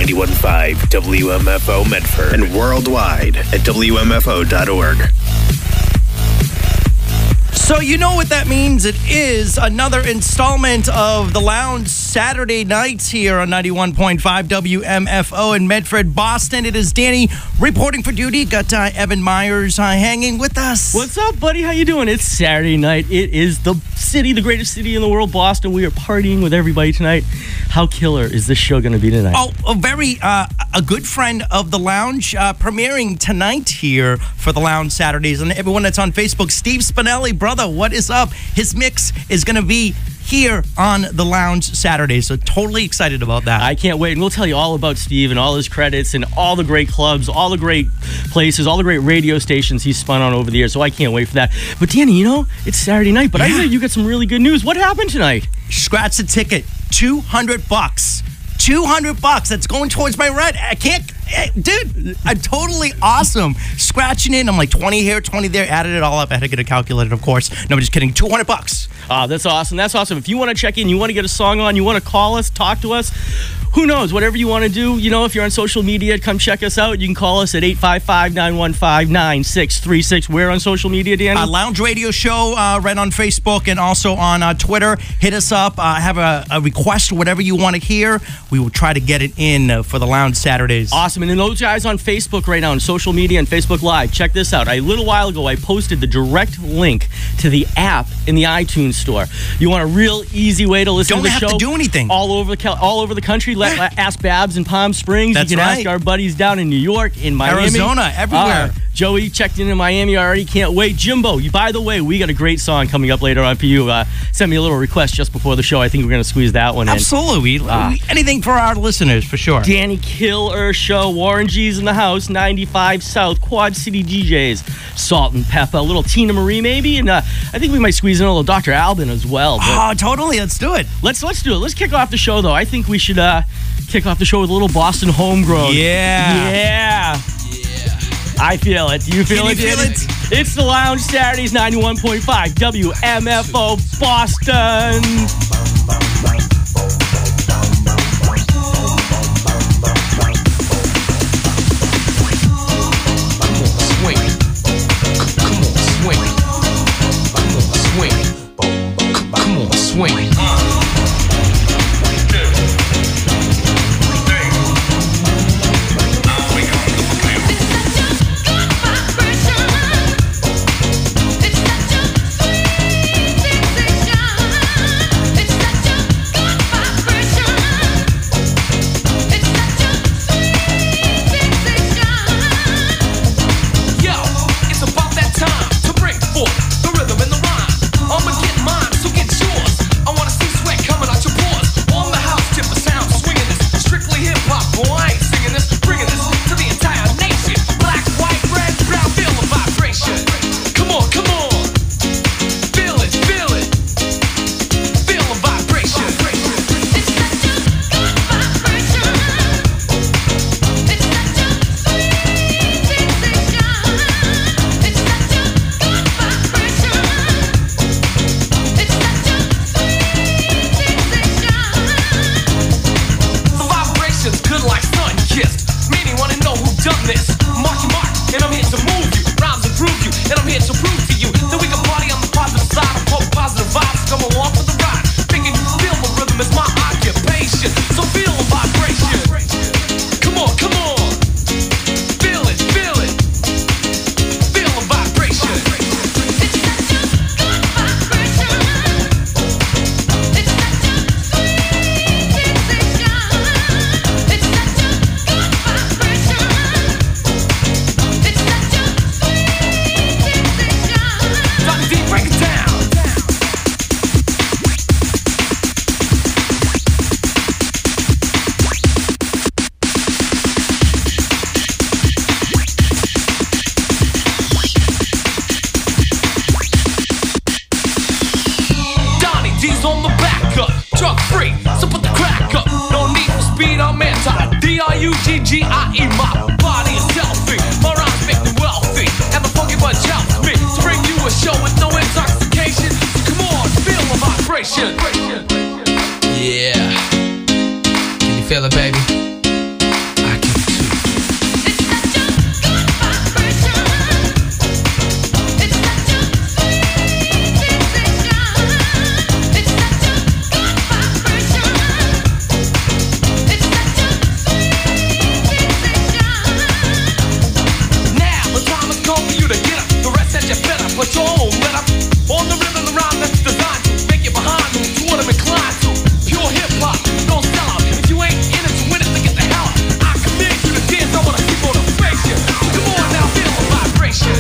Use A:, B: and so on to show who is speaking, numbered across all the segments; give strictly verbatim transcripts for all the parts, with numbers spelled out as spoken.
A: ninety-one point five W M F O Medford and worldwide at W M F O dot org.
B: So you know what that means. It is another installment of the Lounge Saturday nights here on ninety-one point five W M F O in Medford, Boston. It is Danny reporting for duty. Got uh, Evan Myers uh, hanging with us.
C: What's up, buddy? How you doing? It's Saturday night. It is the city, the greatest city in the world, Boston. We are partying with everybody tonight. How killer is this show going to be tonight?
B: Oh, a very uh, a good friend of the Lounge, uh, premiering tonight here for the Lounge Saturdays. And everyone that's on Facebook, Steve Spinelli, brother, what is up? His mix is going to be here on the Lounge Saturdays. So totally excited about that.
C: I can't wait. And we'll tell you all about Steve and all his credits and all the great clubs, all the great places, all the great radio stations he's spun on over the years. So I can't wait for that. But Danny, you know, it's Saturday night, but yeah. I heard you got some really good news. What happened tonight?
B: Scratch the ticket. two hundred bucks. two hundred bucks. That's going towards my rent. I can't, dude, I'm totally awesome. Scratching it, I'm like twenty here, twenty there, added it all up. I had to get it calculated, of course. No, I'm just kidding. two hundred bucks.
C: Oh, that's awesome. That's awesome. If you want to check in, you want to get a song on, you want to call us, talk to us, who knows, whatever you want to do. You know, if you're on social media, come check us out. You can call us at eight five five, nine one five, nine six three six. We're on social media, Danny?
B: Uh, Lounge Radio Show, uh, right on Facebook and also on uh, Twitter. Hit us up. Uh, have a, a request, whatever you want to hear. We will try to get it in uh, for the Lounge Saturdays.
C: Awesome. And then those guys on Facebook right now, on social media and Facebook Live, check this out. A little while ago, I posted the direct link to the app in the iTunes store. You want a real easy way to listen
B: Don't
C: to the show?
B: Don't have to do anything.
C: All over the, all over the country. Let, let, ask Babs in Palm Springs.
B: That's
C: you can
B: right.
C: ask our buddies down in New York, in Miami.
B: Arizona, everywhere.
C: Uh, Joey checked in in Miami already. Can't wait. Jimbo, you, by the way, we got a great song coming up later on for you. Uh, send me a little request just before the show. I think we're going to squeeze that one in.
B: Absolutely. Uh, Anything for our listeners, for sure.
C: Danny Killer Show. Warren G's in the house. ninety-five South. Quad City D Js. Salt and Pepper. A little Tina Marie maybe. And uh, I think we might squeeze in a little Doctor Alban as well.
B: Oh, totally. Let's do it.
C: Let's, let's do it. Let's kick off the show, though. I think we should uh, kick off the show with a little Boston homegrown.
B: Yeah.
C: Yeah. I feel it. Do you feel
B: Can
C: it?
B: You feel it?
C: It's the Lounge Saturdays, ninety-one point five W M F O Boston.
D: Swing. Yeah. Can you feel it, baby? much all let up on the rhythm around that's designed to make you behind me to what I'm inclined to. Pure hip hop, don't sell out. If you ain't in it to win it, then get the hell out. I command you to dance, I wanna see motivation. Come on now, feel the vibration.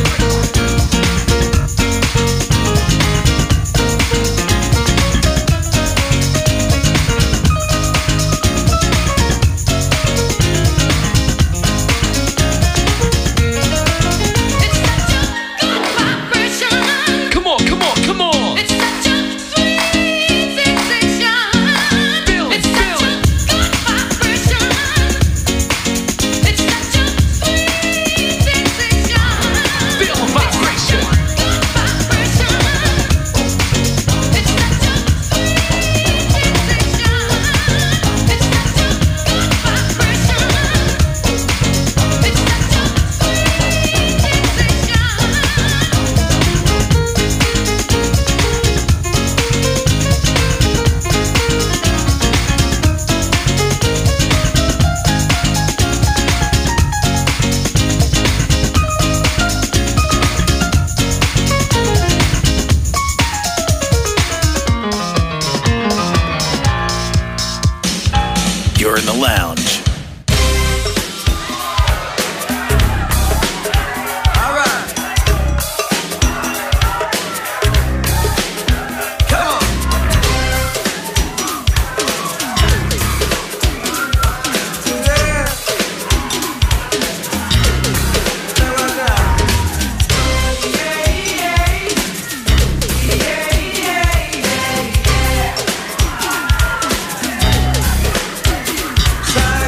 A: You're in the lounge.
D: Try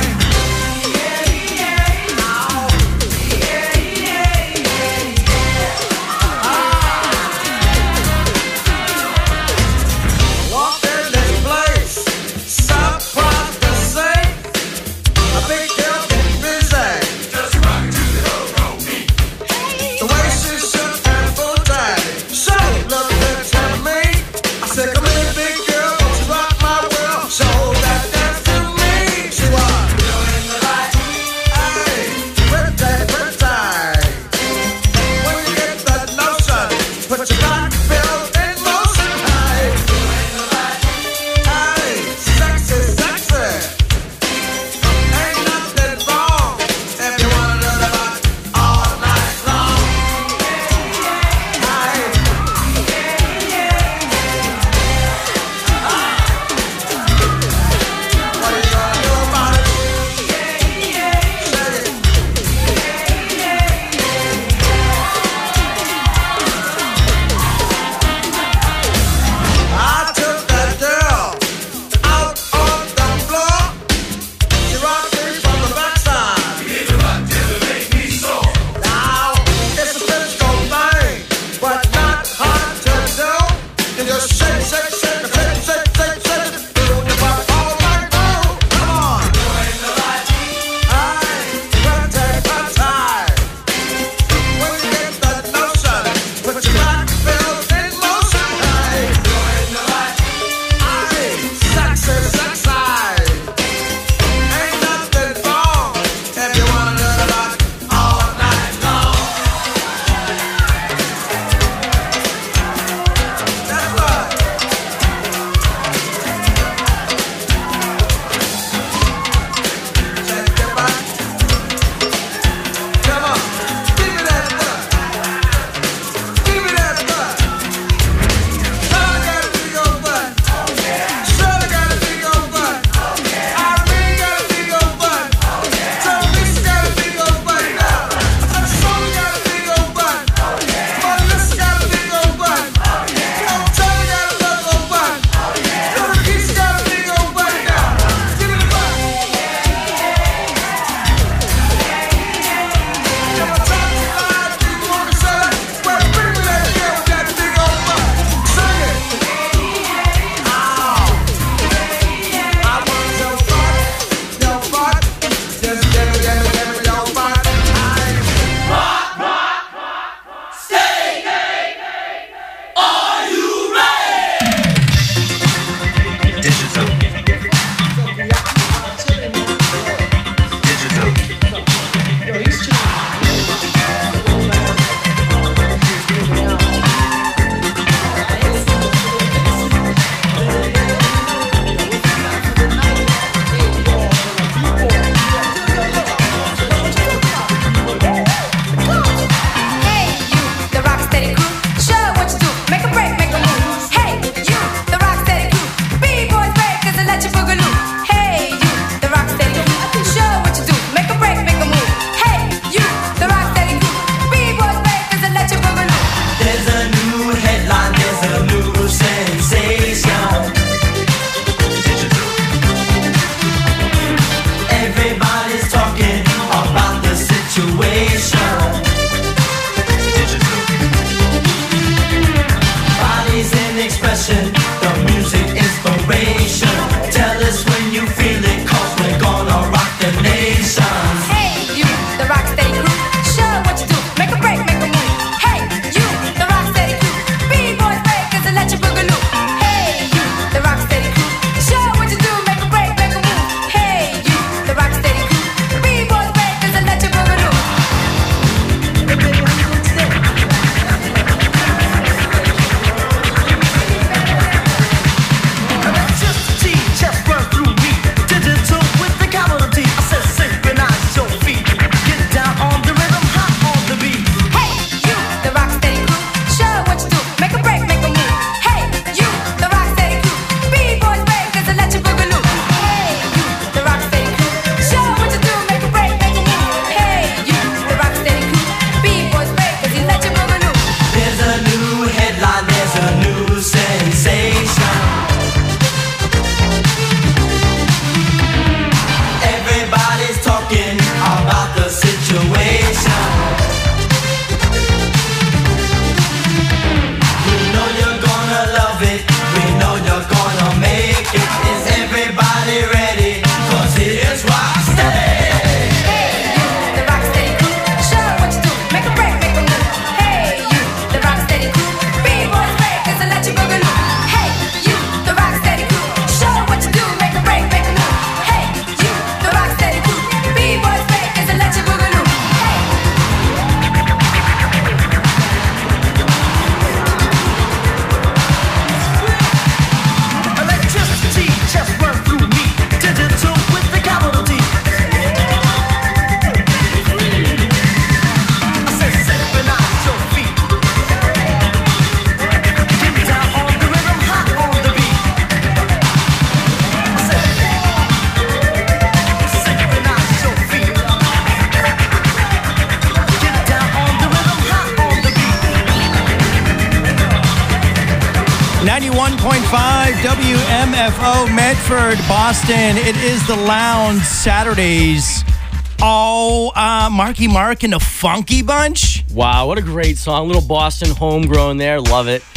B: ninety-one point five W M F O Medford, Boston. It is the Lounge Saturdays. Oh, uh, Marky Mark and the Funky Bunch.
C: Wow, what a great song. Little Boston homegrown there. Love it.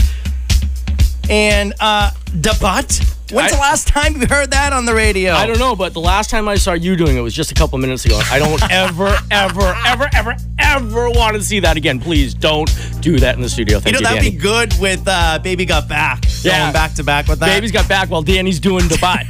B: And uh, Da Butt. When's
C: I-
B: the last time you heard that on the radio?
C: I don't know, but the last time I saw you doing it was just a couple minutes ago. I don't ever, ever, ever, ever, ever want to see that again. Please don't do that in the studio. Thank
B: You
C: you,
B: know, that'd
C: Danny.
B: be good with uh, Baby Got Back.
C: Yeah.
B: Going back to back with that.
C: Baby's got back while Danny's doing the butt.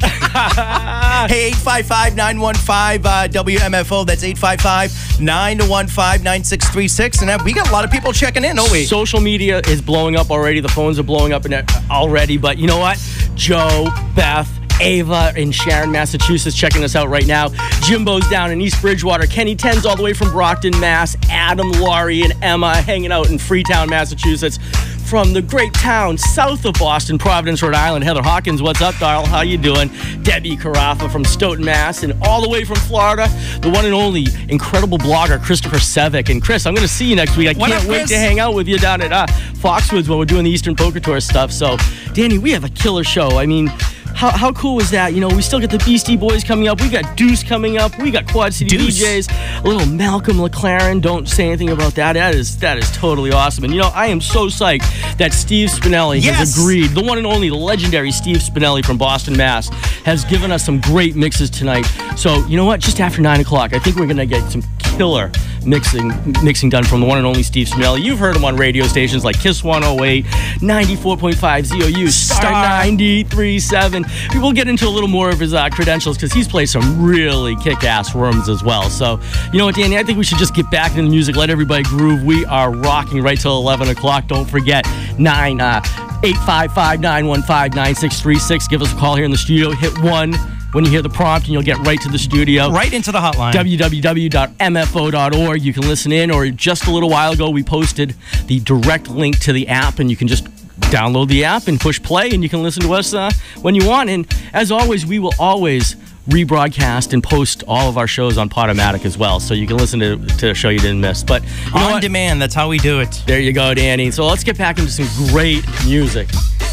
B: Hey, eight five five, nine one five, W M F O. That's eight five five, nine one five, nine six three six. And uh, we got a lot of people checking in, don't we?
C: Social media is blowing up already. The phones are blowing up in it already. But you know what? Joe, Beth, Ava in Sharon, Massachusetts, checking us out right now. Jimbo's down in East Bridgewater. Kenny Ten's all the way from Brockton, Mass. Adam, Laurie, and Emma hanging out in Freetown, Massachusetts. From the great town south of Boston, Providence, Rhode Island, Heather Hawkins, what's up, darl? How you doing? Debbie Carafa from Stoughton, Mass. And all the way from Florida, the one and only incredible blogger, Christopher Sevick. And Chris, I'm going to see you next week. I
B: What
C: can't
B: up,
C: wait
B: Chris?
C: to hang out with you down at uh, Foxwoods when we're doing the Eastern Poker Tour stuff. So, Danny, we have a killer show. I mean, How, how cool was that? You know, we still got the Beastie Boys coming up. We got Deuce coming up. We got Quad City
B: Deuce.
C: D Js. A little Malcolm McLaren. Don't say anything about that. That is that is totally awesome. And you know, I am so psyched that Steve Spinelli
B: Yes.
C: has agreed. The one and only legendary Steve Spinelli from Boston, Mass. has given us some great mixes tonight. So you know what? Just after nine o'clock, I think we're gonna get some killer mixing mixing done from the one and only Steve Spinelli. You've heard him on radio stations like Kiss one oh eight, ninety-four point five Z O U, Star,
B: Star.
C: ninety-three point seven. We will get into a little more of his uh, credentials because he's played some really kick-ass rooms as well. So, you know what, Danny? I think we should just get back into the music, let everybody groove. We are rocking right till eleven o'clock. Don't forget, nine, uh, eight five five, nine one five, nine six three six. Give us a call here in the studio. Hit one when you hear the prompt, and you'll get right to the studio.
B: Right into the hotline.
C: w w w dot m f o dot org. You can listen in, or just a little while ago, we posted the direct link to the app, and you can just download the app and push play, and you can listen to us uh, when you want. And as always, we will always rebroadcast and post all of our shows on Podomatic as well, so you can listen to, to a show you didn't miss. But you know
B: On
C: what?
B: demand, that's how we do it.
C: There you go, Danny. So let's get back into some great music.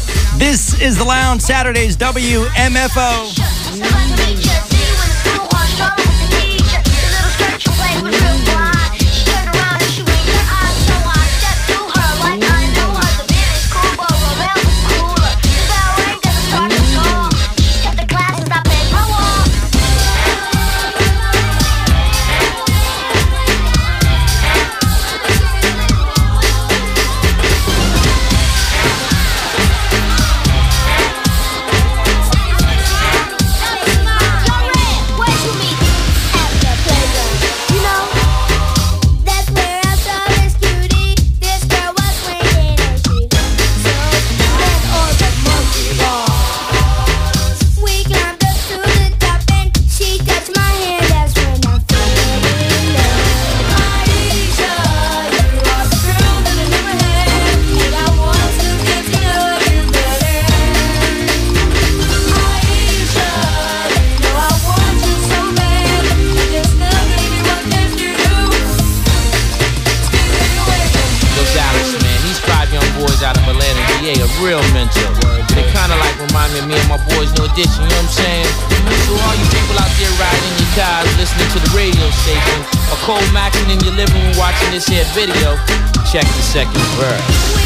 B: This is the Lounge Saturdays, W M F O.
E: Real mentor. They kind of like remind me of me and my boys, No Addiction, you know what I'm saying? So all you people out there riding your cars, listening to the radio station, or cold maxing in your living room watching this here video, check the second verse.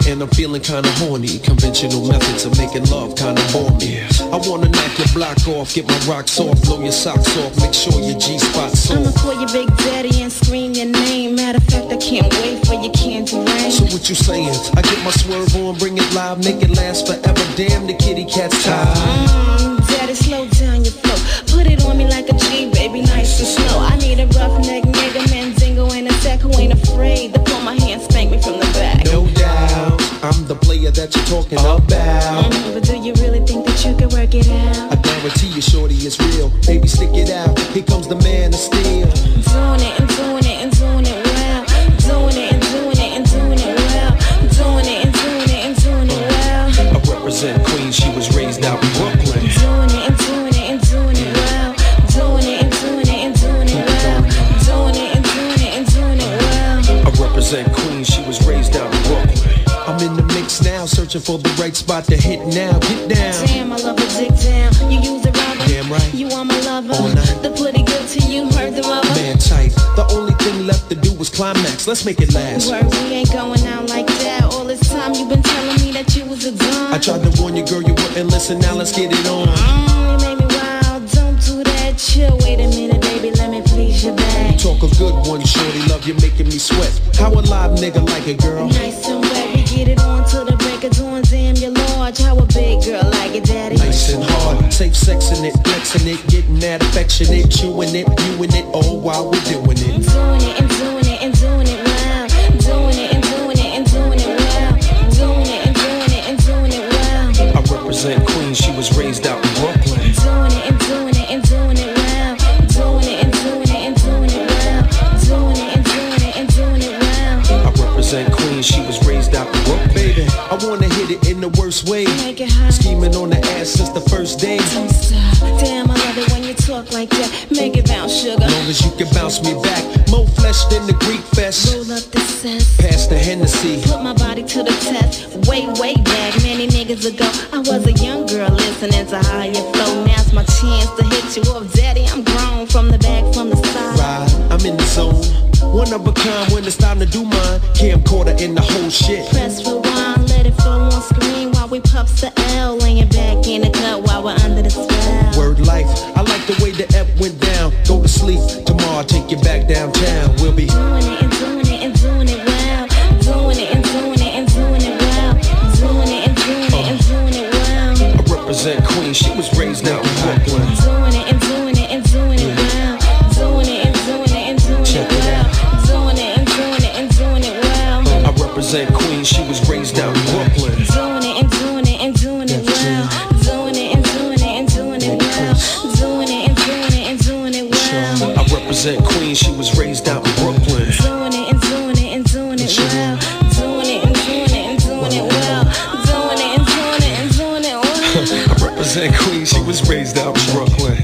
F: And I'm feeling kinda horny. Conventional methods of making love kinda bore me. I wanna knock your block off, get my rocks off, blow your socks off, make sure your G-spot's
G: I'ma
F: off.
G: call your big daddy and scream your name. Matter of fact, I can't wait for your candy rain.
F: So what you saying? I get my swerve on, bring it live, make it last forever. Damn, the kitty cat's tired.
G: Mm, daddy, slow down your flow. Put it on me like a G, baby, nice and slow. I need a roughneck nigga, Mandingo and a sack who ain't afraid to pull my hand, spank me from the back.
F: No doubt, I'm the player that you're talking about.
G: Mm, but do you really think that you can work it out?
F: I guarantee you, shorty, it's real. Baby, stick it out. Here comes the man of steel.
G: Doing it and doing it and doing it well. Doing it and doing it and doing it well. Doing it and doing it and doing it well.
F: I represent Queens. She was raised out in Brooklyn.
G: Doing it and doing it and doing it well. Doing it and doing it and doing it well. Doing it and doing it and doing it well.
F: I represent Queens. She was raised out in Brooklyn. I'm in the mix now, searching for the right spot to hit now. Get down.
G: Damn, I love a dick down. You use a rubber.
F: Damn right.
G: You are my lover.
F: All night.
G: The pretty good to you, heard the rubber.
F: Man tight. The only thing left to do was climax. Let's make it last.
G: Word, we ain't going out like that. All this time you been telling me that you was a dumb.
F: I tried to warn you, girl, you wouldn't listen. Now let's get it on.
G: Mm, you made me wild. Don't do that. Chill. Wait a minute, baby. Let me please you back.
F: Talk a good one, shorty. Love you making me sweat. How a live nigga like it, girl?
G: Nice and wet. We get it on till the break of dawn. Damn, you're large. How a big girl like it, daddy?
F: Nice and hard. Safe sexing it, flexing it, getting that affectionate, chewing it, viewing it, all while we're doing it.
G: Doing it and doing it and doing it well. Doing it and doing it and doing it well. Doing it and doing it and doing it well.
F: I represent Queens. She was raised out in Brooklyn.
G: Doing it and doing it and doing it well. Doing it and doing it and doing it well. Doing it and doing it and doing it well.
F: I represent Queens. She was raised out in Brooklyn. Baby, I wanna hit it in the worst way.
G: Make it hot.
F: Scheming on the ass since the first day.
G: Don't stop. Damn, I love it when you talk like that. Make it bounce, sugar.
F: Long as you can bounce me back. More flesh than the Greek fest.
G: Roll up the cess.
F: Pass the Hennessy.
G: Put my body to the test. Way, way back, many niggas ago, I was a young girl listening to higher flow. Now's my chance to hit you up, daddy. I'm grown from the back, from the side.
F: Ride, I'm in the zone. One of a kind when it's time to do mine. Camcorder in the whole shit.
G: Press rewind, let it flow on screen while we puffs the L. Laying back in the cut while we're under the spell.
F: Word life, I like the way the F went down. Go to sleep, tomorrow I'll take you back downtown. We'll be
G: doing it and doing it and doing it well. Doing it and doing it and doing it well. Doing it and doing it and doing it well.
F: I represent Queens, she was raised out in Brooklyn.
G: Doing it and doing it and doing it well. Doing it and doing it and doing
F: Check
G: it
F: it
G: well.
F: out.
G: Doing it and doing it and doing it well.
F: I represent Queens, she was raised out in Brooklyn.
G: Doing it and doing it and doing it well. Doing it and doing it and doing it well. Doing it and doing it and doing it well.
F: I represent Queens, she was raised out in Brooklyn.
G: Doing it and doing it and doing it well. Doing it and doing it and doing it well. Doing it and doing it and doing it well.
F: I represent Queens, she was raised out in Brooklyn.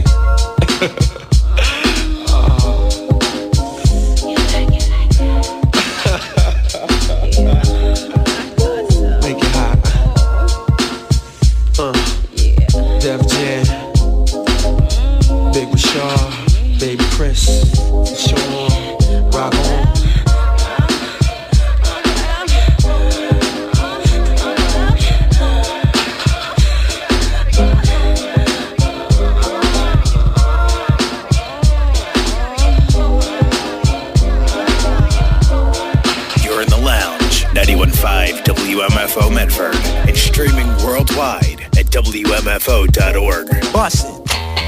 F: Make it hot. Uh, Def Jam, Big Rashad, Baby Chris, Sean, Rock on.
A: ninety-one point five W M F O Medford and streaming worldwide at W M F O dot org.
B: Bust it.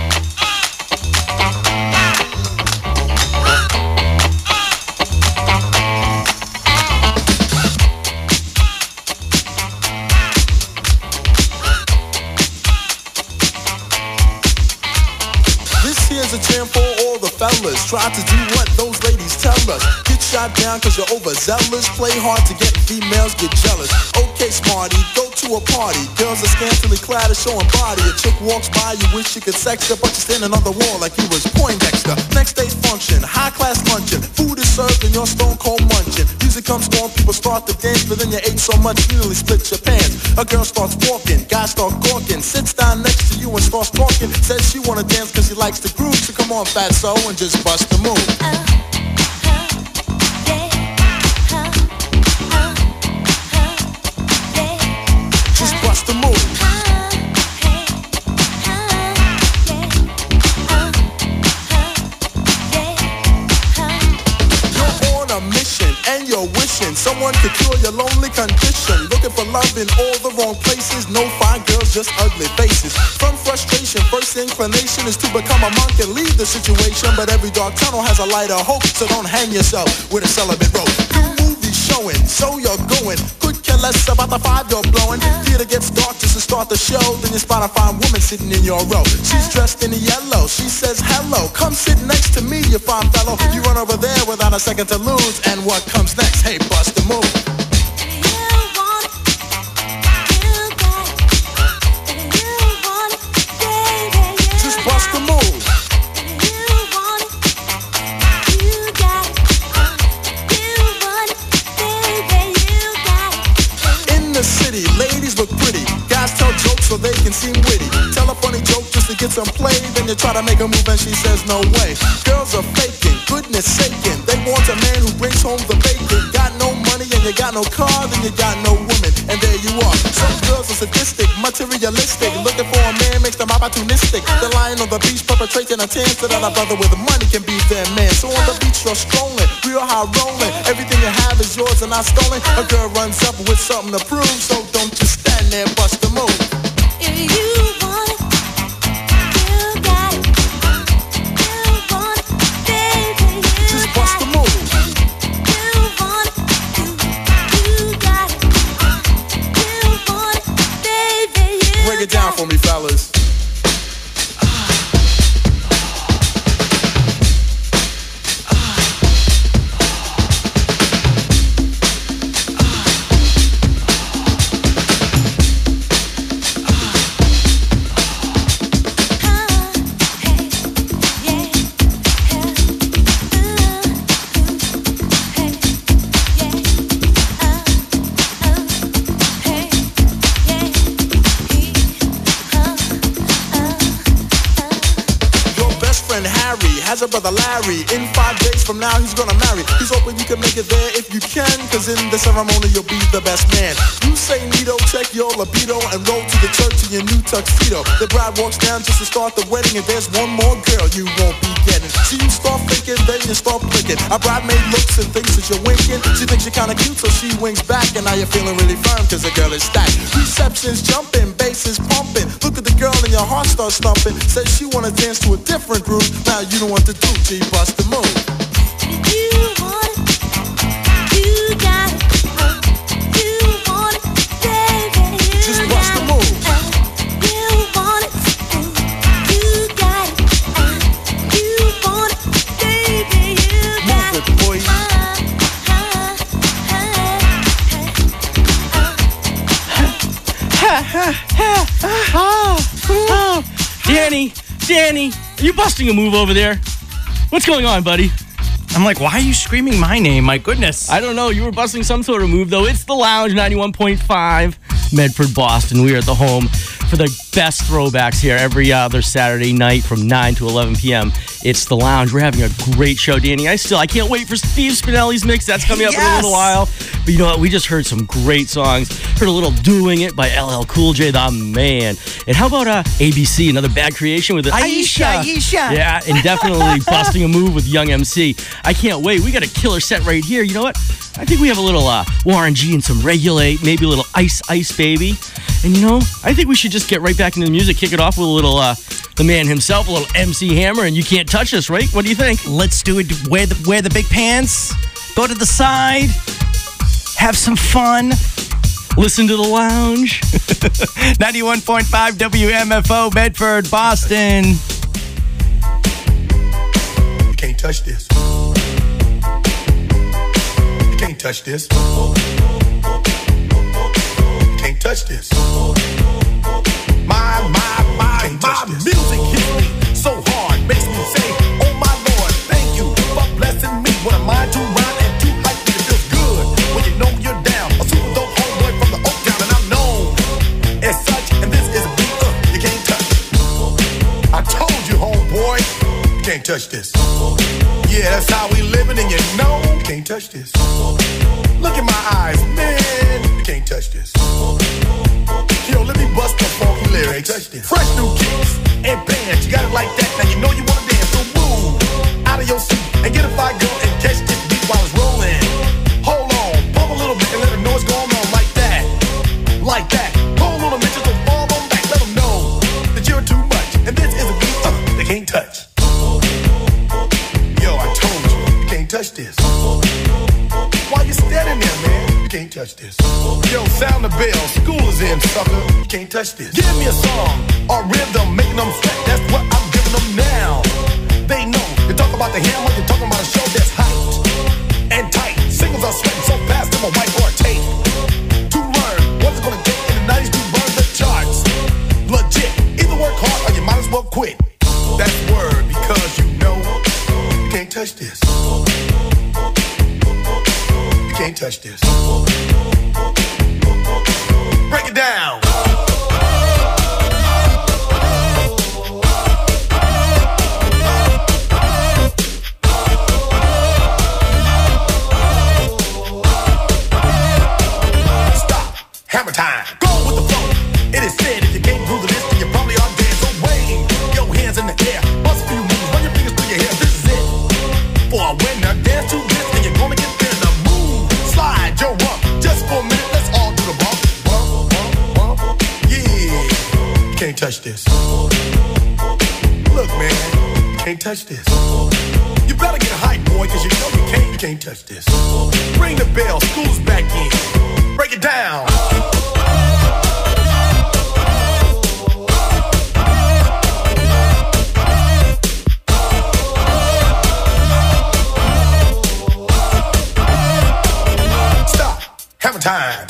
H: This here's a jam for all the fellas. Try to do what those ladies tell us. Get shot down cause you're overzealous. Play hard to get females, get jealous. Okay, smarty, go to a party. Girls are scantily clad and showing body. A chick walks by, you wish you could sex her, but you're standing on the wall like you was Poindexter. Next day's function, high class luncheon. Food is served and you're stone cold munching. Music comes on, people start to dance, but then you ate so much you nearly split your pants. A girl starts walking, guy starts gawking, sits down next to you and starts talking. Says she wanna dance cause she likes the groove. So come on, fatso, and just bust the move. a mission and you're wishing someone could cure your lonely condition. Looking for love in all the wrong places. No fine girls, just ugly faces. From frustration, first inclination is to become a monk and leave the situation. But every dark tunnel has a light of hope, so don't hang yourself with a celibate rope. New movies showing, so you're going. Could care less about the five you're blowing. Theater gets dark just to start the show. Then you spot a fine woman sitting in your row. She's dressed in yellow. She says hello. Come sit next to me, you fine fellow. You run over there without a second to lose. And what comes next? Hey, bust the move. Just bust the move. In the city, ladies look pretty. Guys tell jokes so they can seem witty. Tell a funny joke just to get some play. Then you try to make a move and she says no way. Girls are faking, goodness saking. They want a man who brings home the bacon. Got no money and you got no car, then you got no woman. And there you are. Some girls are sadistic, materialistic. Looking for a man makes them opportunistic. They're lying on the beach perpetrating a tan so that a brother with money can be their man. So on the beach you're strolling, real high rolling. Everything you have is yours and not stolen. A girl runs up with something to prove. So don't just stand there, bust the move.
I: If you want it, you got it. You want it, baby, you
H: Just bust the move.
I: You want it, you, you got it. You want it, baby, you
H: Break it down for me, fellas. Has a brother Larry. In five days from now he's gonna marry. He's hoping you can make it there if you can, cause in the ceremony you'll be the best man. You say neato, check your libido, and roll to the church in your new tuxedo. The bride walks down just to start the wedding, and there's one more girl you won't be getting. So you start thinking, then you start blinking. A bridemaid looks and thinks that you're winking. She thinks you're kinda cute, so she winks back, and now you're feeling really firm cause the girl is stacked. Reception's jumping, bass is pumping. Look at the girl and your heart starts thumping. Says she wanna dance to a different groove. Now you don't want to do, G, bust the move.
I: You want it, you got it. You want it, baby, you
H: Just
I: got
H: bust the
I: it.
H: move.
I: You want it, you got it. You want it, baby, you got
H: Move
I: it.
H: it, boy.
C: Danny, Danny, are you busting a move over there? What's going on, buddy?
B: I'm like, why are you screaming my name? My goodness.
C: I don't know. You were busting some sort of move, though. It's The Lounge, ninety-one point five, Medford, Boston. We are at the home for the best throwbacks here every other Saturday night from nine to eleven p.m. It's The Lounge. We're having a great show, Danny. I still, I can't wait for Steve Spinelli's mix. That's coming up in a
B: Yes.
C: little while. But you know what? We just heard some great songs. Heard a little Doing It by L L Cool J, the man. And how about uh, A B C, another bad creation with
B: Aisha, Aisha.
C: Yeah, and definitely busting a move with Young M C. I can't wait. We got a killer set right here. You know what? I think we have a little uh, Warren G and some Regulate, maybe a little Ice Ice Baby. And you know, I think we should just get right back into the music, kick it off with a little, uh, the man himself, a little M C Hammer, and You Can't Touch Us, right? What do you think?
B: Let's do it. Wear the, wear the big pants. Go to the side. Have some fun.
C: Listen to The Lounge.
B: ninety-one point five W M F O, Medford, Boston.
H: You can't touch this. You can't touch this. You can't touch this. My, my, my, my music hits me so hard, makes me say, oh my Lord, thank you for blessing me. What am I to rhyme and to hype me? It feels good when you know you're down. A super dope homeboy from the Oak Town, and I'm known as such. And this is a beat uh, you can't touch. I told you, homeboy, you can't touch this. Yeah, that's how we living, and you know you can't touch this. Look in my eyes, man, you can't touch this. Yo, let me bust the funky lyrics. Fresh new kicks and bands, you got it like that. Now you know you wanna dance, so move out of your seat and get a fire girl and catch this beat while it's rolling. can't touch this. Yo, sound the bell, school is in, sucker. You can't touch this. Give me a song, a rhythm, making them sweat. That's what I'm giving them now. They know. You talk about the hammer, you're talking about a show that's hyped and tight. Singles are sweating so fast, them a white or a tape. To learn what's it gonna take in the nineties to burn the charts. Legit. Either work hard or you might as well quit. That's word because you know you can't touch this. You can't touch this. Break it down. Stop. Hammer time. Go with the flow. It is said if you can't groove to this, then you probably are dead. So wave your hands in the air. Bust a few moves. Run your fingers through your hair. This is it. For a winner, dance to this, and you're gonna get there. The move. Slide your rump. Just for a minute, let's all do the bump. Bump, bump, bump. Yeah. You can't touch this. Look, man. You can't touch this. You better get hype, boy, cause you know you can't, you can't touch this. Ring the bell. School's back in. Break it down. Hammer time.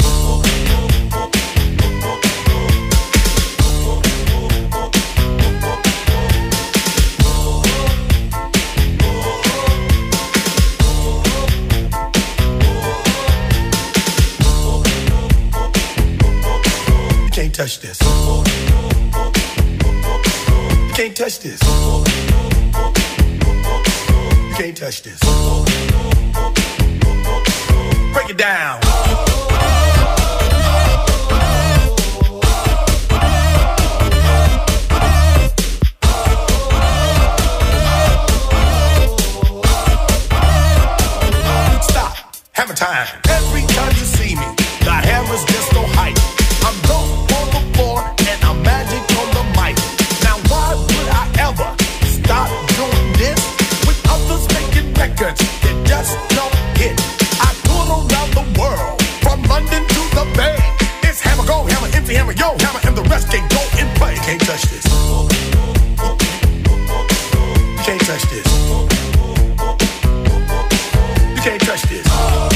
H: You can't touch this. You can't touch this. You can't touch this. Break it down. Hammer time. Every time you see me, the hammer's just so hype. I'm dope on the floor and I'm magic on the mic. Now why would I ever stop doing this with others making records that just don't hit? I tour around the world, from London to the Bay. It's hammer, go hammer, empty hammer, yo hammer, and the rest can go and play. You can't touch this. You can't touch this. You can't touch this.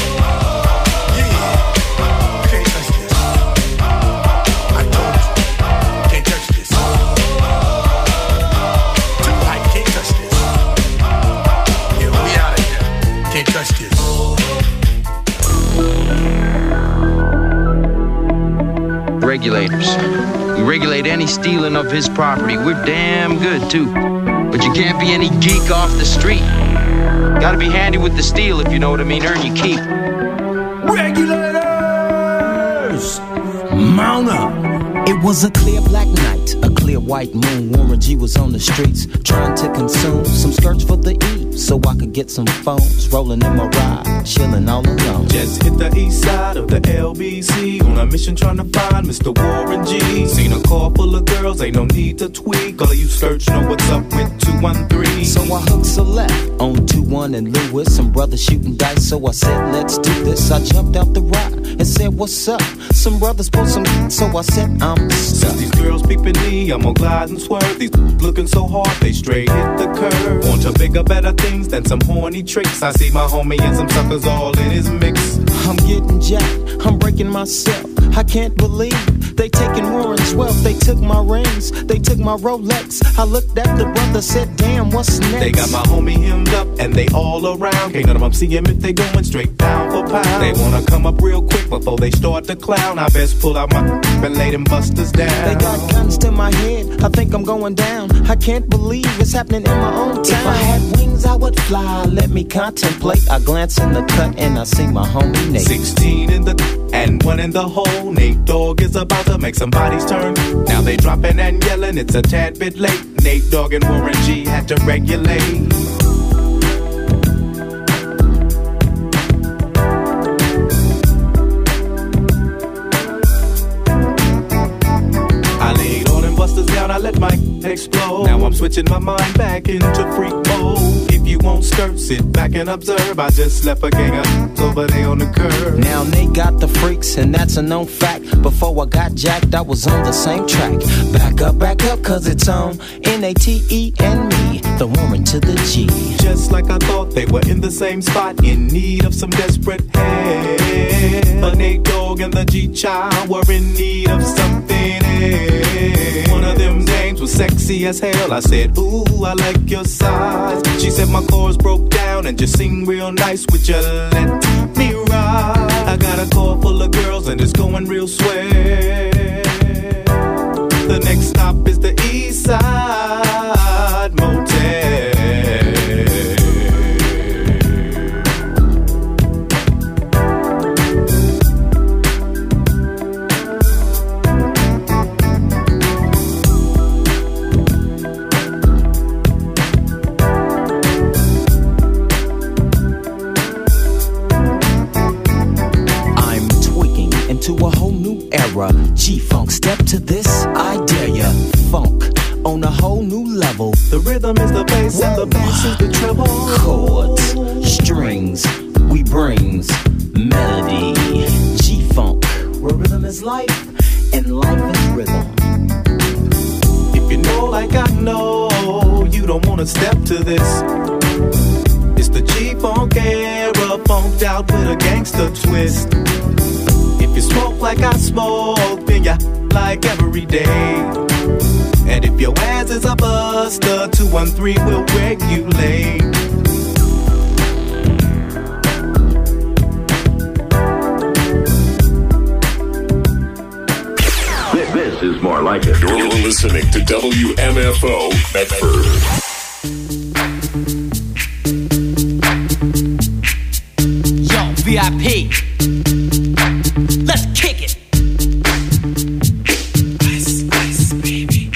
H: Touch this.
J: Regulators. We regulate any stealing of his property. We're damn good, too. But you can't be any geek off the street. Gotta be handy with the steel, if you know what I mean. Earn your keep.
K: Regulators! Mount up.
L: It was a clear black night, a clear white moon. Warren G was on the streets, trying to consume some skirts for the E, so I could get some phones. Rolling in my ride, chilling all alone.
K: Just hit the east side of the L B C, on a mission trying to find Mister Warren G. Seen a car full of girls, ain't no need to tweak. All of you skirts know what's up with two one three.
L: So I hooked select on two one and Lewis. Some brothers shooting dice, so I said, let's do this. I jumped out the ride and said, what's up? Some brothers pulled some, so I said, I'm stuck.
K: Since these girls peeping me, I'm gonna glide and swerve. These looking so hard, they straight hit the curve. Want to bigger, better things than some horny tricks. I see my homie and some suckers all in his mix.
L: I'm getting jacked, I'm breaking myself. I can't believe they taking Warren's wealth. They took my rings, they took my Rolex. I looked at the brother, said, damn, what's next?
K: They got my homie hemmed up and they all around. Can't none of them see him if they going straight pound for pound. They wanna come up real quick before they start to clown. I best pull out my and lay them busters down.
L: They got guns to my head, I think I'm going down. I can't believe it's happening in my own town. If I had wings, I would fly, let me contemplate. I glance in the cut and I see my homie Nate.
K: Sixteen in the and one in the hole. Nate Dogg is about to make some bodies turn. Now they dropping and yelling, it's a tad bit late. Nate Dogg and Warren G had to regulate. I let my explode. Now I'm switching my mind back into freak mode. If you won't skirt, sit back and observe. I just left a gang of over there on the curb.
L: Now they got the freaks, and that's a known fact. Before I got jacked, I was on the same track. Back up, back up, cause it's on N A T E and me, the woman to the G.
K: Just like I thought, they were in the same spot, in need of some desperate help. But Nate Dogg and the G-Child were in need of something else. One of them dames was sexy as hell. I said, ooh, I like your size. She said my chords broke down and just sing real nice. Would you let me ride? I got a car full of girls and it's going real swell. The next stop is the East Side Motel.
L: A whole new era, G-Funk, step to this, I dare ya. Funk on a whole new level.
K: The rhythm is the bass. Woo. And the bass is the treble.
L: Chords, strings, we brings melody. G-Funk, where rhythm is life and life is rhythm.
K: If you know like I know, you don't wanna step to this. It's the G-Funk era, funked out with a gangster twist. If you smoke like I smoke, then you like every day. And if your ass is a buster, two one three will regulate.
M: This, this is more like it. You're listening to W M F O Medford.
N: Yo, V I P. Let's kick it. Ice, ice, baby.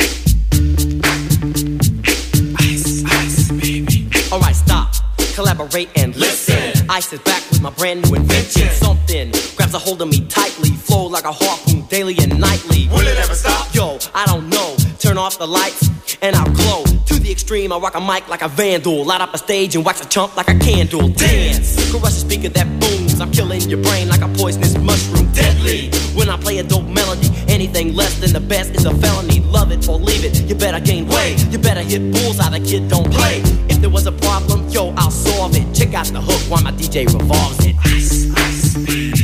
N: Ice, ice, baby. Alright, stop, collaborate and listen. Ice is back with my brand new invention. Something grabs a hold of me tightly, flow like a harpoon daily and nightly. Will it ever stop? Yo, I don't know. Turn off the lights and I'll glow. To the extreme, I rock a mic like a vandal. Light up a stage and wax a chump like a candle. Dance, crush a speaker that booms. I'm killing your brain like a poisonous mushroom. Deadly, when I play a dope melody. Anything less than the best is a felony. Love it or leave it, you better gain weight. You better hit bullseye, the kid don't play. If there was a problem, yo, I'll solve it. Check out the hook while my D J revolves it. Ice, ice, baby.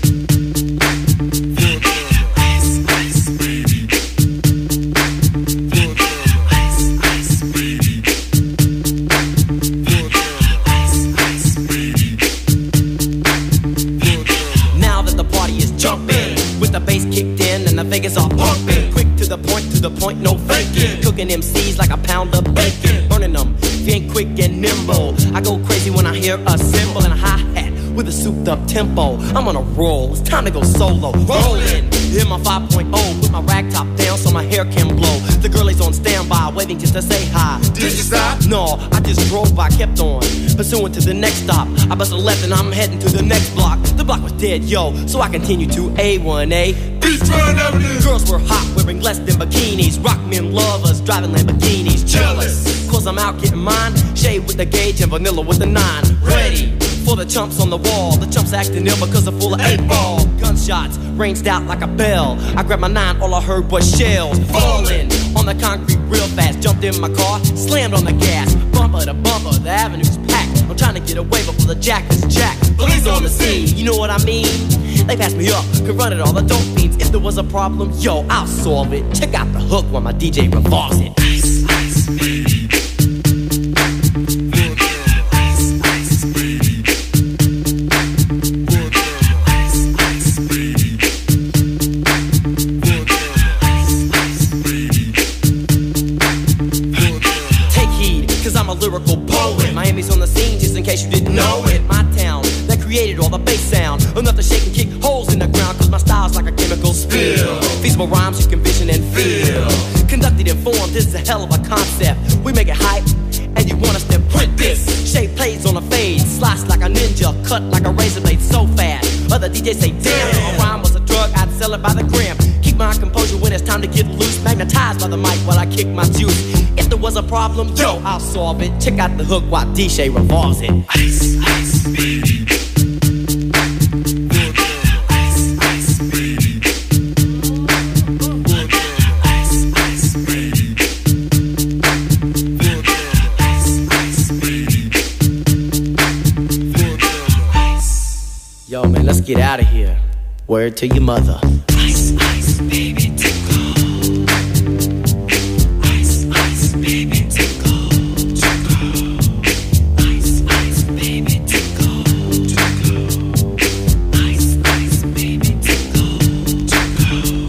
N: Vegas all pumping, quick to the point, to the point, no faking. Cooking M Cs like a pound of bacon, burning them, if you ain't quick and nimble. I go crazy when I hear a cymbal and a hi-hat with a souped up tempo. I'm on a roll, it's time to go solo. Rollin', hit my five point oh, put my rag top down so my hair can blow. The girl is on standby, waiting just to say hi. Did you stop? No, I just drove by, kept on, pursuing to the next stop. I bust a left and I'm heading to the next block. The block was dead, yo, so I continue to A one A. Girls were hot, wearing less than bikinis. Rock men lovers, driving Lamborghinis. Jealous, cause I'm out getting mine. Shade with the gauge and vanilla with the nine. Ready for the chumps on the wall. The chumps acting ill because they're full of eight ball. Gunshots ranged out like a bell. I grabbed my nine, all I heard was shells falling on the concrete real fast. Jumped in my car, slammed on the gas. Bumper to bumper, the avenue's packed. I'm trying to get away before the jack is jacked. Police on the scene, you know what I mean? They passed me up, could run it all the dope fiends. If there was a problem, yo, I'll solve it. Check out the hook while my D J revolves it. Ice, ice, baby. Lyrical poet. Miami's on the scene, just in case you didn't know it. My town that created all the bass sound. Enough to shake and kick holes in the ground, cause my style's like a chemical spill. Feasible rhymes you can vision and feel. Conducted in form, this is a hell of a concept. We make it hype, and you want us to print this. Shape plays on a fade, slice like a ninja, cut like a razor blade so fast. Other D Js say, damn, if a rhyme was a drug, I'd sell it by the gram. Keep my composure when it's time to get loose. Magnetized by the mic while I kick my juice. If there was a problem, yo, I'll solve it. Check out the hook while D J revolves it. Ice, ice, baby. Yo, man, let's get out of here. Word to your mother. Ice, ice, baby, tickle. Ice, ice, baby, tickle. Tickle. Ice, ice, baby, tickle. Tickle. Ice, ice, baby, tickle. Tickle.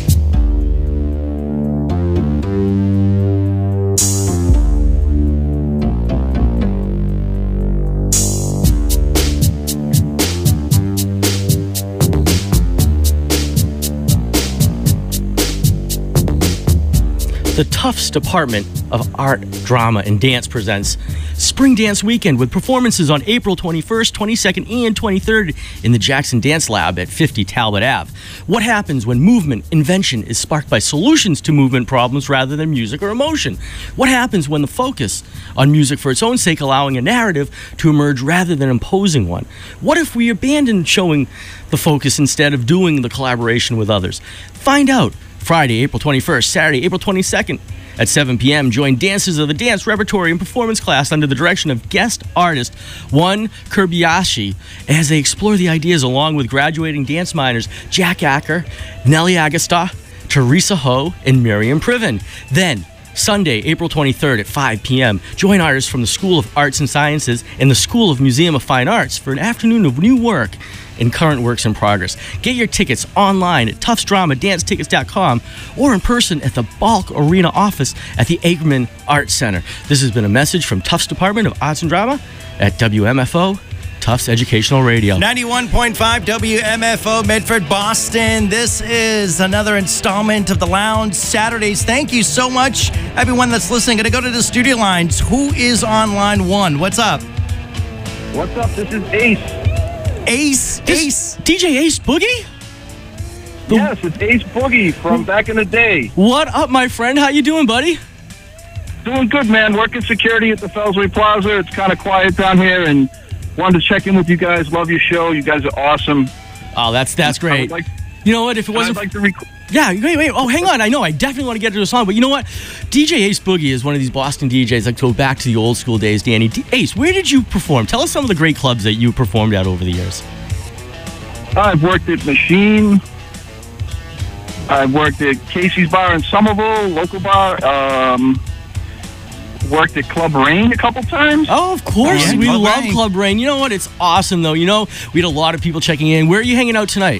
C: The Tufts Department of Art, Drama, and Dance presents Spring Dance Weekend with performances on April twenty-first, twenty-second, and twenty-third in the Jackson Dance Lab at fifty Talbot Avenue. What happens when movement, invention is sparked by solutions to movement problems rather than music or emotion? What happens when the focus on music for its own sake, allowing a narrative to emerge rather than imposing one? What if we abandon showing the focus instead of doing the collaboration with others? Find out Friday, April twenty-first, Saturday, April twenty-second at seven p.m. Join dancers of the Dance Repertory and Performance class under the direction of guest artist Juan Kirbiashi as they explore the ideas along with graduating dance minors Jack Acker, Nelly Agasta, Teresa Ho, and Miriam Priven. Then, Sunday, April twenty-third at five p.m. Join artists from the School of Arts and Sciences and the School of Museum of Fine Arts for an afternoon of new work and current works in progress. Get your tickets online at tufts drama dance tickets dot com or in person at the Balk Arena office at the Aikman Arts Center. This has been a message from Tufts Department of Arts and Drama at W M F O, Tufts Educational Radio.
B: ninety-one point five W M F O, Medford, Boston. This is another installment of the Lounge Saturdays. Thank you so much, everyone that's listening. Gonna go to the studio lines. Who is on line one? What's up?
O: What's up? This is Ace.
B: Ace?
C: This
B: Ace?
C: D J Ace Boogie? The-
O: yes, it's Ace Boogie from back in the day.
C: What up, my friend? How you doing, buddy?
O: Doing good, man. Working security at the Fellsway Plaza. It's kind of quiet down here, and wanted to check in with you guys. Love your show. You guys are awesome.
C: Oh, that's that's
O: I
C: great.
O: would like,
C: You know what? If it wasn't,
O: I'd like to rec-
C: yeah, wait, wait. Oh, hang on. I know. I definitely want to get to the song, but you know what? D J Ace Boogie is one of these Boston D Js that go back to the old school days. Danny, D- Ace, where did you perform? Tell us some of the great clubs that you performed at over the years.
O: I've worked at Machine. I've worked at Casey's Bar in Somerville, local bar. Um, worked at Club Rain a couple times.
C: Oh, of course.
B: Yeah,
C: we
B: Club
C: love
B: Rain.
C: Club Rain. You know what? It's awesome, though. You know, we had a lot of people checking in. Where are you hanging out tonight?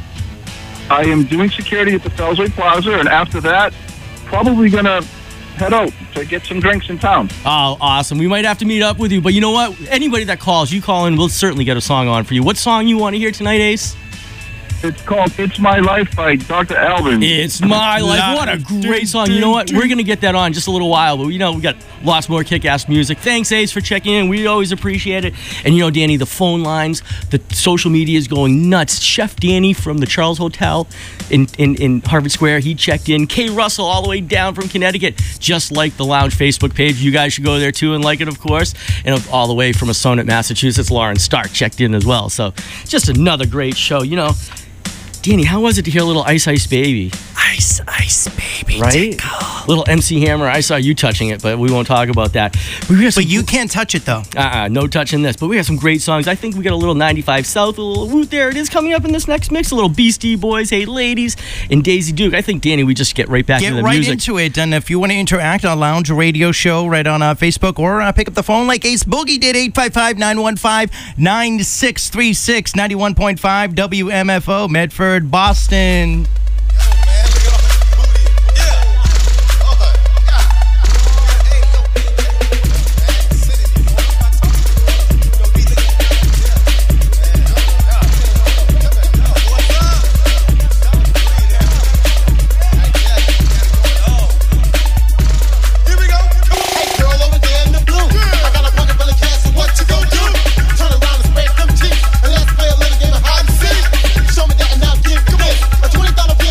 O: I am doing security at the Fellsway Plaza, and after that, probably going to head out to get some drinks in town.
C: Oh, awesome. We might have to meet up with you, but you know what? Anybody that calls, you call in, we'll certainly get a song on for you. What song you want to hear tonight, Ace?
O: It's called It's My Life by Doctor Alban.
C: It's My Life. What a great song. You know what? We're going to get that on just a little while, but you know, we got lots more kick-ass music. Thanks, Ace, for checking in. We always appreciate it. And you know, Danny, the phone lines, the social media is going nuts. Chef Danny from the Charles Hotel in, in, in Harvard Square, he checked in. Kay Russell all the way down from Connecticut, just like the Lounge Facebook page. You guys should go there too and like it, of course. And all the way from Assonet, Massachusetts, Lauren Stark checked in as well. So just another great show. You know, Danny, how was it to hear a little Ice Ice Baby?
B: Ice, ice, baby.
C: Right?
B: Tickle.
C: Little M C Hammer. I saw you touching it, but we won't talk about that. But, we have some
B: But you can't touch it, though.
C: Uh-uh, no touching this. But we have some great songs. I think we got a little ninety-five South, a little Woot. There it is coming up in this next mix. A little Beastie Boys, Hey Ladies, and Daisy Duke. I think, Danny, we just get right back
B: Get
C: into the
B: right
C: music.
B: into it. And if you want to interact on Lounge Radio Show right on uh, Facebook or uh, pick up the phone like Ace Boogie did, eight five five, nine one five, nine six three six, ninety-one point five W M F O, Medford, Boston.
P: Show me that and I'll give you this. A twenty dollar bill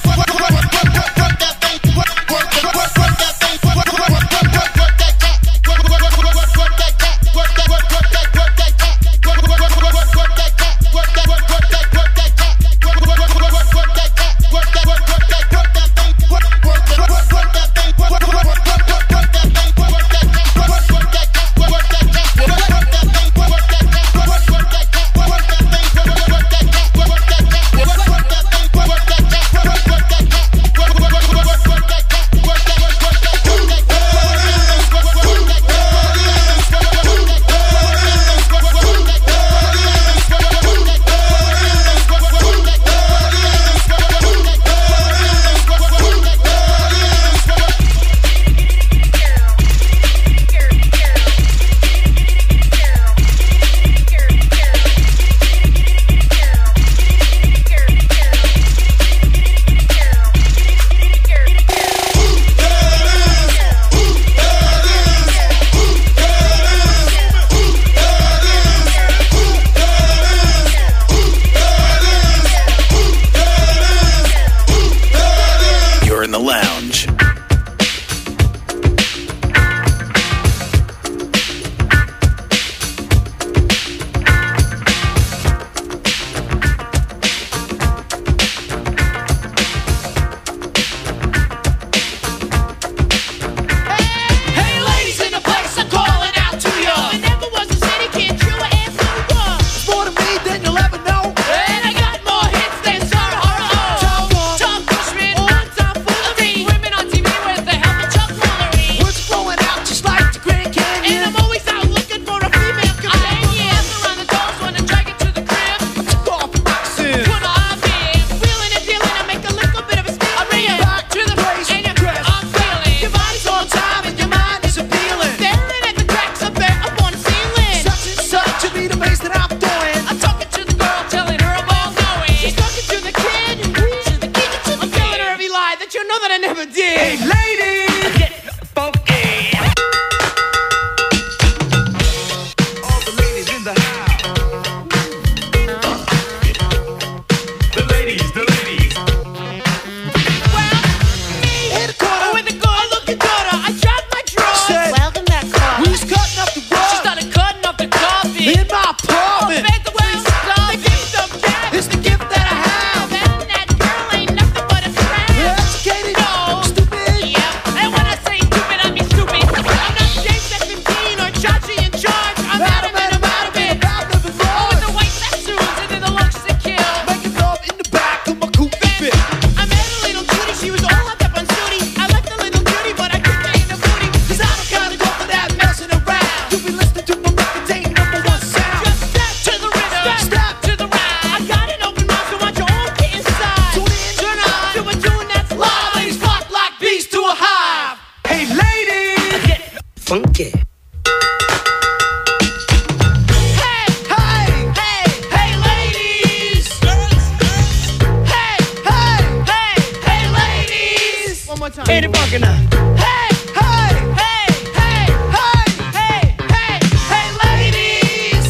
D: Ain't it fucking now? Hey, hey, hey, hey, hey, hey, hey, hey, ladies.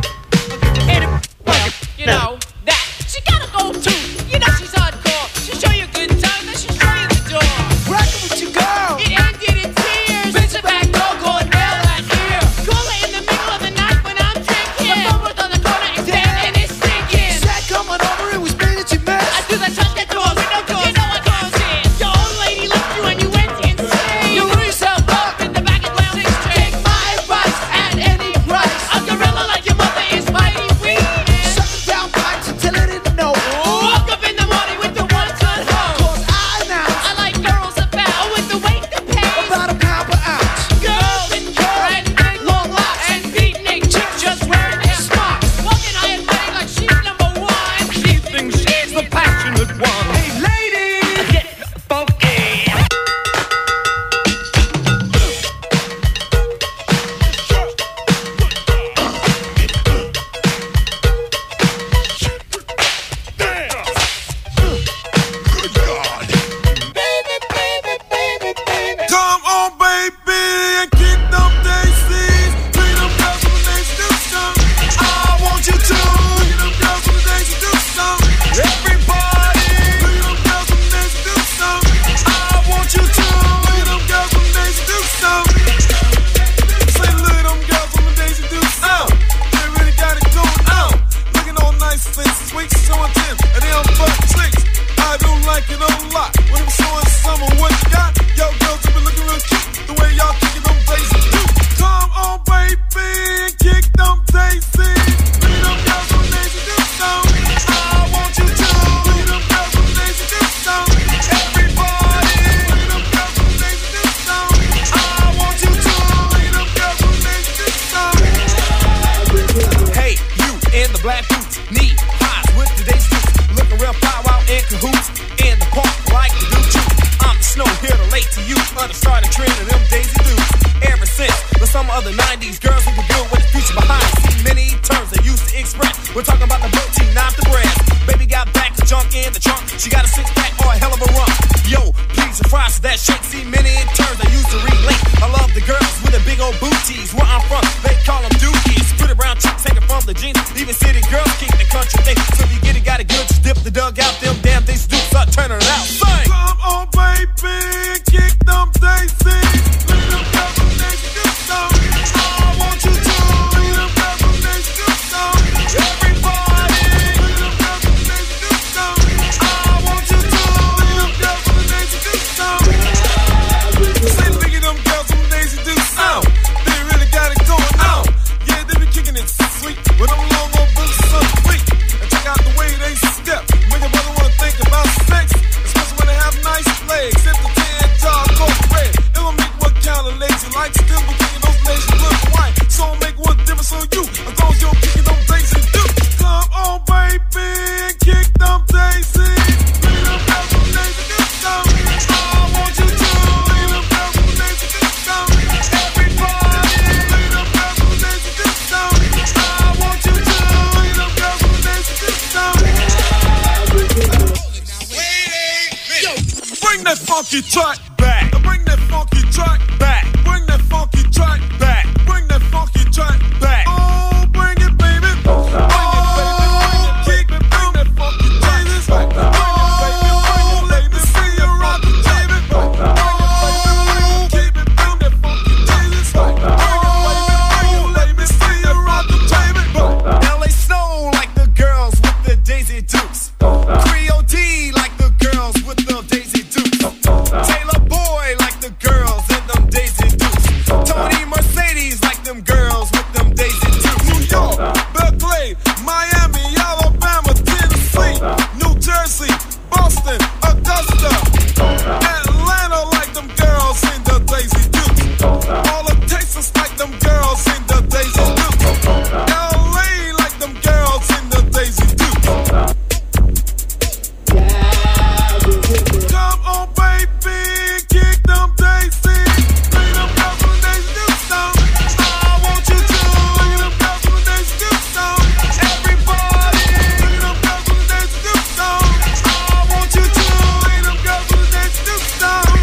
D: Ain't it fucking, you know, that she gotta go too. You know she's hardcore. She'll show you a good time, then she'll show you the door. Rockin' with your girl. It ended in tears. Bitch, it back, go, go and nail that ear. Call her in the middle of the night when I'm drinking. The phone was on the corner, it's dead and it's stinking. Said coming over, it was me that you missed. I do that touch that door, window door. You know I can't see it. Your old lady left you and you went inside. Yo, please surprise that shit. See many in turns I used to relate. I love the girls with the big old booties. Where I'm from, they call them dookies. Pretty brown chicks hanging from the jeans. Even city girls keep the country thing. So if you get it, got it good, just dip the dug out. Them damn things do start turning it out. Sing.
P: Come on, baby, kick them daisies. Leave them combinations do some. I want you to leave them combinations do some. Everybody, leave them combinations do some. I want you to leave them combinations do some. Say, look at them girls, some days do some. They really got it going on. Yeah, they be kicking it sweet with them long old boots, some sweet. And check out the way they step. Make a brother wanna think about sex, especially when they have nice legs. If the tan dog goes red, it will make what kind of legs you like. Still be kicking those legs you look white. So make what difference on you as long as you're kicking them daisies do. Come on, baby, and kick them daisies. Leave them combinations do some. I want you to leave them combinations do some. Everybody, leave them combinations do some. I want you to leave them combinations do some. Yo, bring that funky track back. Bring that funky track back. Bring that funky track back. Bring that funky track back. Oh, bring it, baby. Bring it, baby. Bring it, kick it. Bring that funky Jesus. Bring it, baby. Bring it, let me see you rock it, baby. Bring it, baby. Keep it. Bring that funky Jesus. Bring it, baby. Bring it, let me see you rock it, baby.
D: L A Soul like the girls with the Daisy Dukes. Creole D like the girls with the Daisy Dukes. Taylor Boy like the girls in them Daisy Dukes. Tony Mercedes like them girls with them Daisy Dukes.
P: New York, Berkeley, Miami, Alabama, Tennessee, New Jersey, Boston, Augusta, Atlanta like them girls in the Daisy Dukes. All of Texas like them girls in the Daisy Dukes. L A like them girls in the Daisy Dukes. Come on, baby, kick them daisies. Leave them combinations do some. I want you to leave them combinations do some. Everybody, leave them combinations do some. I want you to leave them combinations do some.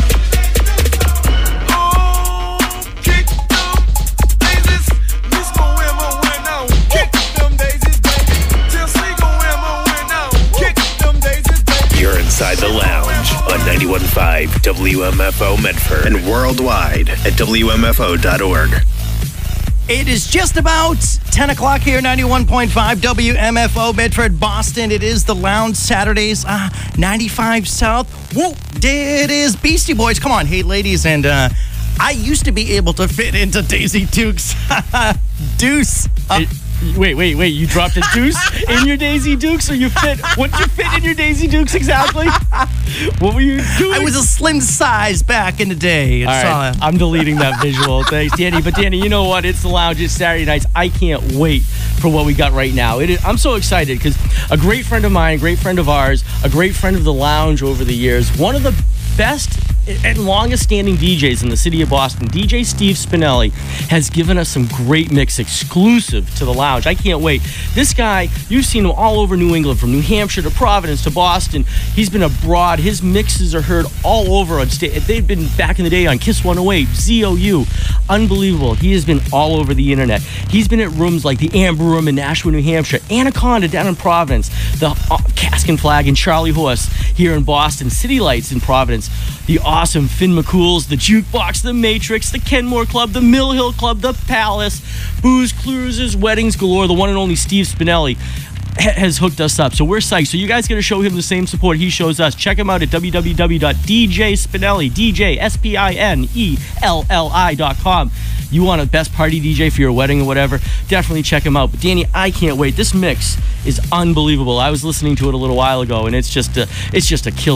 P: Oh, kick them daisies. Miss go in my win now. Kick them daisies, baby. Till see go in my win now. Kick them daisies, baby.
A: You're inside the lounge on ninety-one point five W M F O Medford and worldwide at W M F O dot org.
B: It is just about ten o'clock here, ninety-one point five W M F O Bedford, Boston. It is the Lounge Saturdays, uh, ninety-five South. Whoop, it is Beastie Boys. Come on, hey, ladies. And uh, I used to be able to fit into Daisy Dukes. Deuce. Uh,
C: It- Wait, wait, wait. You dropped a deuce in your Daisy Dukes, or you fit? What did you fit in your Daisy Dukes exactly? What were you doing?
B: I was a slim size back in the day. It's,
C: All right,
B: uh,
C: I'm deleting that visual. Thanks, Danny. But Danny, you know what? It's the Lounge. It's Saturday nights. I can't wait for what we got right now. It is, I'm so excited because a great friend of mine, a great friend of ours, a great friend of the Lounge over the years, one of the best and longest standing D Js in the city of Boston, D J Steve Spinelli, has given us some great mix exclusive to the Lounge. I can't wait. This guy, you've seen him all over New England, from New Hampshire to Providence to Boston. He's been abroad. His mixes are heard all over on stage. They've been back in the day on Kiss one oh eight, Z O U. Unbelievable. He has been all over the internet. He's been at rooms like the Amber Room in Nashua, New Hampshire, Anaconda down in Providence, the uh, Cask and Flag and Charlie Horse here in Boston, City Lights in Providence, the awesome Finn McCool's, the Jukebox, the Matrix, the Kenmore Club, the Mill Hill Club, the Palace, Booze Cruises, Weddings Galore. The one and only Steve Spinelli ha- has hooked us up. So we're psyched. So you guys got to show him the same support he shows us. Check him out at w w w dot d j spinelli, D J S P I N E L L I dot com. You want a best party D J for your wedding or whatever, definitely check him out. But Danny, I can't wait. This mix is unbelievable. I was listening to it a little while ago, and it's just a, it's just a killer.